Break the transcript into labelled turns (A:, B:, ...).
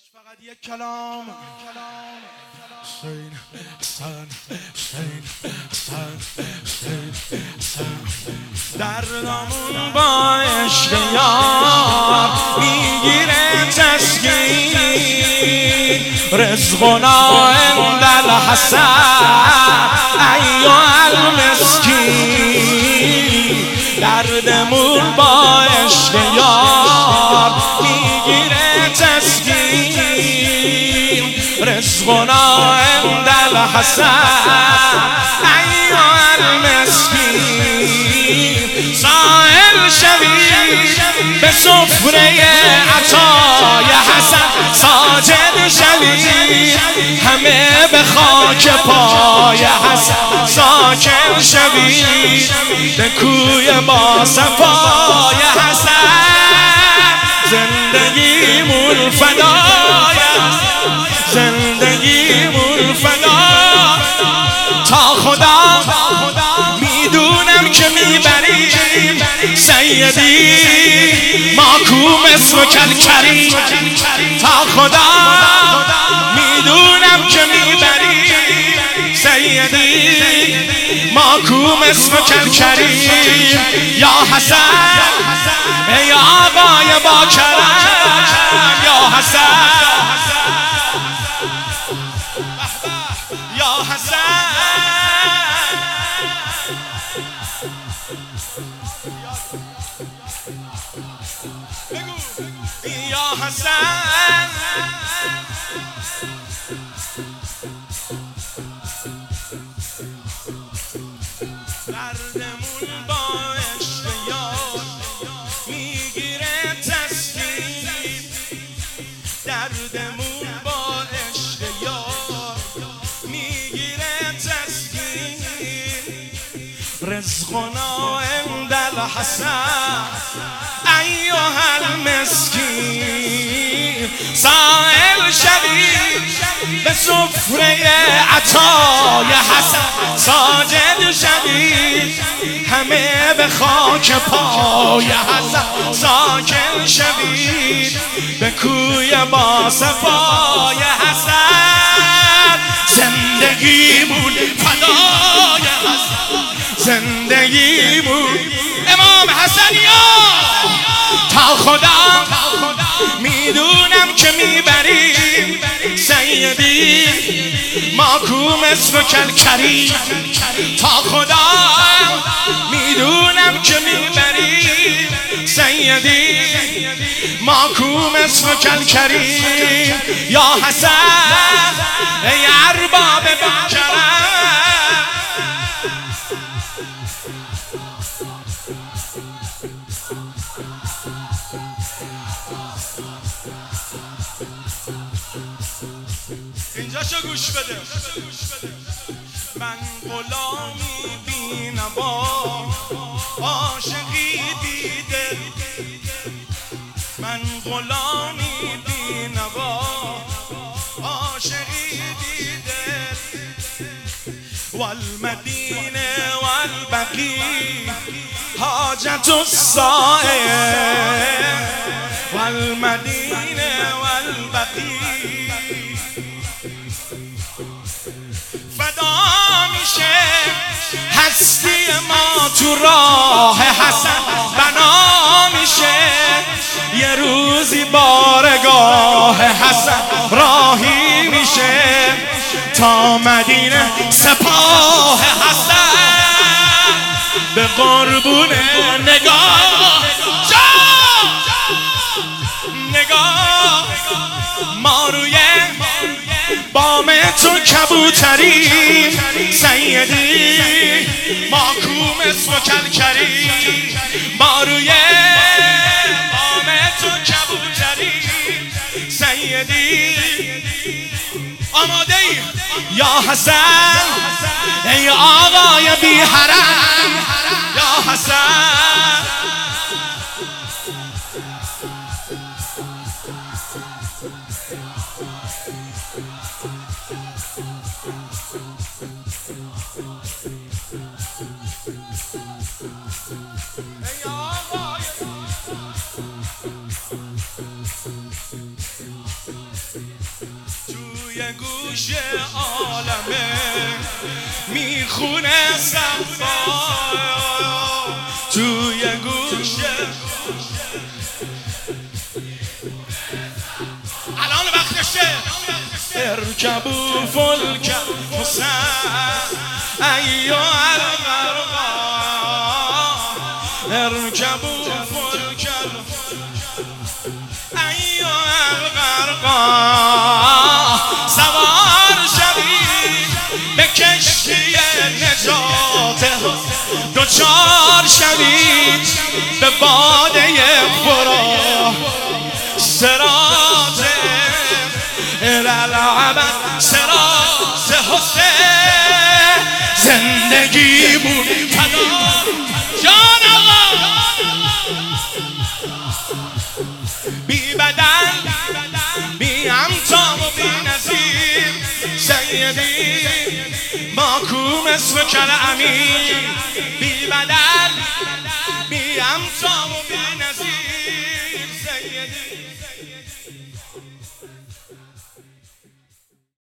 A: فقط یک کلام حسین حسین حسین حسین حسین دردمون با عشق یار میگیره تسکین رزقنا عند الحسن ایها المسکین دردمون با عشق یار میگیره تسکین رزقنا عند الحسن ایها المسکین سائل شوید به سفره عطای حسن ساجد شوید همه به خاک پای حسن ساکن شوید به کوی با صفای حسن زندگیمون فدای زندگیمون فدا تا خدا میدونم که میبریم سیدی ماکو مثل کلکری تا خدا میدونم که میبریم سیدی ماکو مثل کلکری یا حسن ای آقای با کرم یا حسن یا حسن یا حسن دردمون با عشق یار میگیره تسکین دردمون با عشق یار میگیره تسکین رزقنا عند الحسن ایها المسکین سائل شوید به سفره عطای حسن ساجد شوید همه به خاک پای حسن ساکن شوید به کوی با صفای حسن زندگیمون فدای حسن زندگیمون امام حسنیان تا خدا میدونم که میبریم سیدی ماکو مثل کلکری تا خدا میدونم که میبریم سیدی ماکو مثل کلکری یا حسن ای ارباب بکرم اینجا شو گوش بده من غلامی بی‌نوا عاشقی دیده من غلامی بی‌نوا عاشقی دیده والمدینه والبقی حاجت السائل والمدینه والبقی فدا میشه هستی ما تو راه حسن بنا میشه یه روزی بارگاه حسن راهی میشه تا مدینه سپاه حسن به قربون نگاه نگاه ما روی بام تو کبوتری سیدی ماکو مثل کلکری ما روی بام تو کبوتری سیدی آماده ای یا حسن ای آقای بی حرم یا حسن ای آقای توی گوش عالمه میخونه صفا توی گوش الان وقتشه ارکبوا فلک حسین ایها الغرقا ارکبوا فلک ایها الغرقا سوار شوید به کشتی نجات دوچار شوید به باده فرات صراط الالعبد صراط حسین زندگی بود فدا جان آقا بی بدل بی همتا و بی نظیر سیدی ماکو مثل کل امین بی بدل بی همتا و بی نظیر سیدی